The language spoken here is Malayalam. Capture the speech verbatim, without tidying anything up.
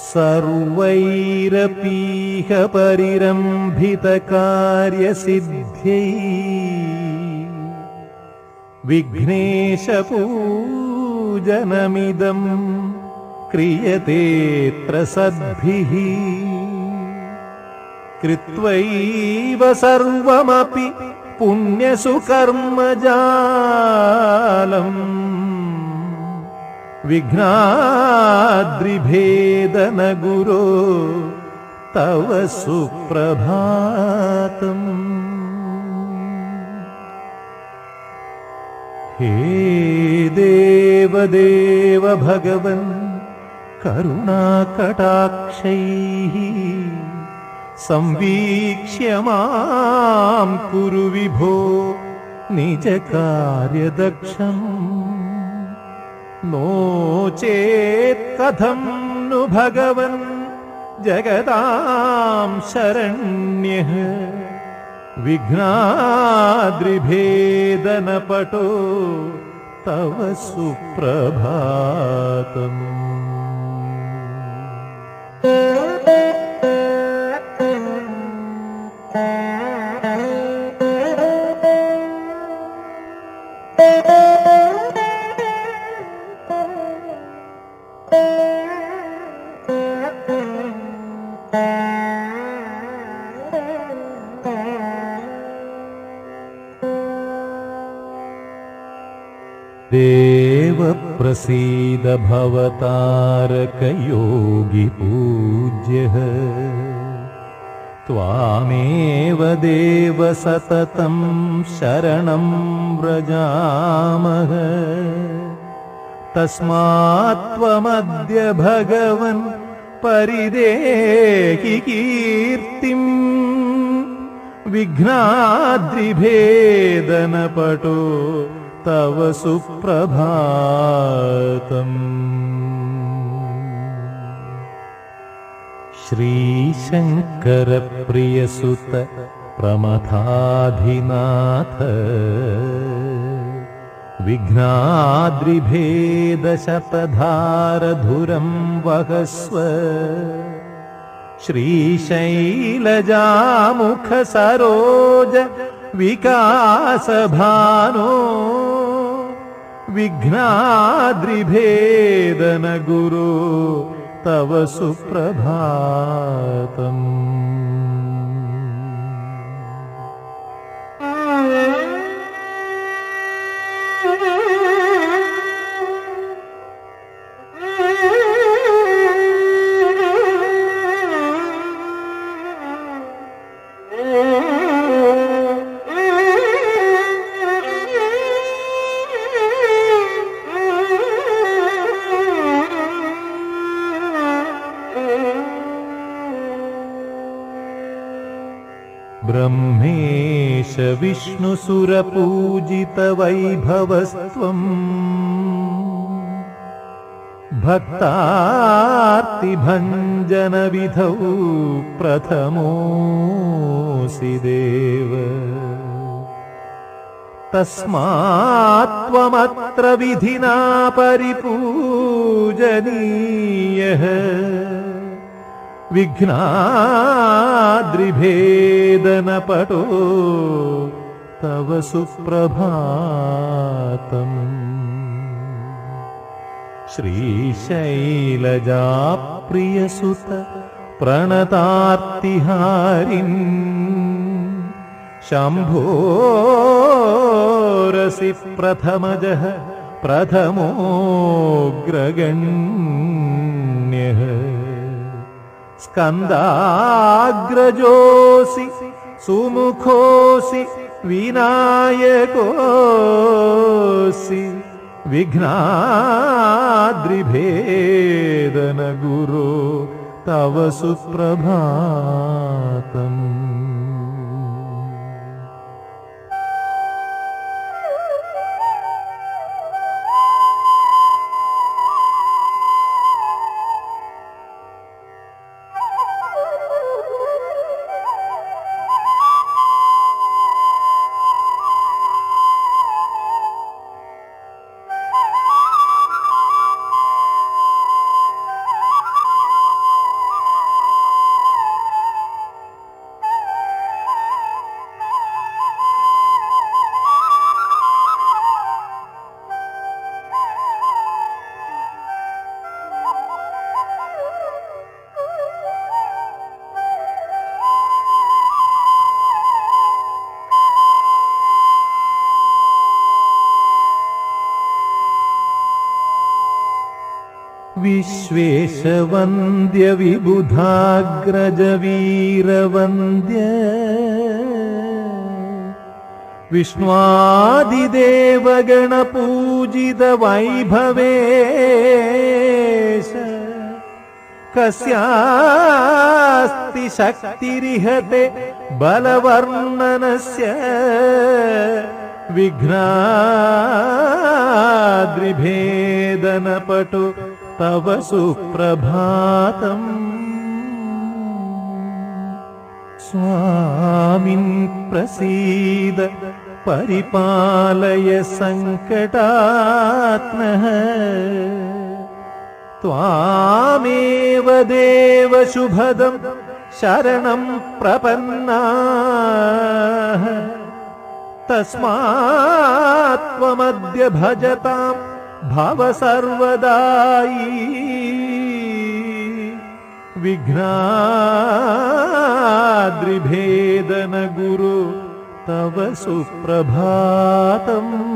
സർവൈരപീഹ പരിരംഭിതകാര്യസിദ്ധ്യൈ വിഘ്നേശപൂജനമിദം ക്രിയതേത്ര സദ്ഭിഃ കൃത്വൈവ സർവമപി പുണ്യസുകർമ്മജാലം വിഘ്നാദ്രിഭേദന ഗുരോ തവ സുപ്രഭാതം. ഹേ ദേവദേവ ഭഗവൻ കരുണാകടാക്ഷൈഃ സംവീക്ഷ്യ മാം കുരു വിഭോ നിജകാര്യദക്ഷം. നോ ചേത് കഥം नु ഭഗവൻ ജഗതാം ശരണ്യഃ വിഘ്നാദ്രിഭേദനപടോ തവ സുപ്രഭാതം. ദേവപ്രസീദ ഭവതാരകയോഗി പൂജ്യഃ ത്വാമേവ ദേവ സതതം ശരണം വ്രജാമഃ. തസ്മാത് ത്വമദ്യ ഭഗവൻ പരിദേഹി കീർത്തിം വിഘ്നാദ്രിഭേദനപടോ തവ സുപ്രഭാതം. ശ്രീശങ്കരപ്രിയസുത പ്രമഥാധിനാഥ വിഘ്നാദ്രിഭേദശതധാരധുരം വഹസ്വ. ശ്രീശൈലജാമുഖ സരോജ വികാസഭാനോ വിഘ്നാദ്രിഭേദന ഗുരോ തവ സുപ്രഭാതം. ബ്രഹ്മേശ വിഷ്ണുസുരപൂജിത വൈഭവസ്ത്വം ഭക്താർത്തിഭഞ്ജനവിധൗ പ്രഥമോസി ദേവ. തസ്മാത് ത്വമത്ര വിധിനാ പരിപൂജനീയഃ വിഘ്നാദ്രിഭേദനപടോ തവ സുപ്രഭാതം. ശ്രീശൈലജാപ്രിയസുത പ്രണതാർത്തിഹാരിൻ ശംഭോരസി പ്രഥമജഃ പ്രഥമോഗ്രഗണ്യഃ. സ്കന്ദാഗ്രജോസി സുമുഖോസി വിനായകോസി വിഘ്നാദ്രിഭേദന ഗുരോ തവ സുപ്രഭാതം. വിശ്വേശവന്ദ്യ വിബുധാഗ്രജ വീരവന്ദ്യ വിഷ്ണുവാദിദേവഗണ പൂജിത വൈഭവേശ കസ്യാസ്തി ശക്തിരിഹത്തെ ബലവർണ്ണനസ്യ വിഘ്നാദ്രിഭേദനപടു തവ സുപ്രഭാതം സ്വാമിൻ പ്രസീദ പരിപാലയ സങ്കടാത്മഃ ത്വാമേവ ദേവ ശുഭദം ശരണം പ്രപന്നാഃ തസ്മാത്ത്വമദ്യ ഭജതാം ഭവ സർവദായി വിഘ്നാദ്രിഭേദന ഗുരു തവ സുപ്രഭാതം.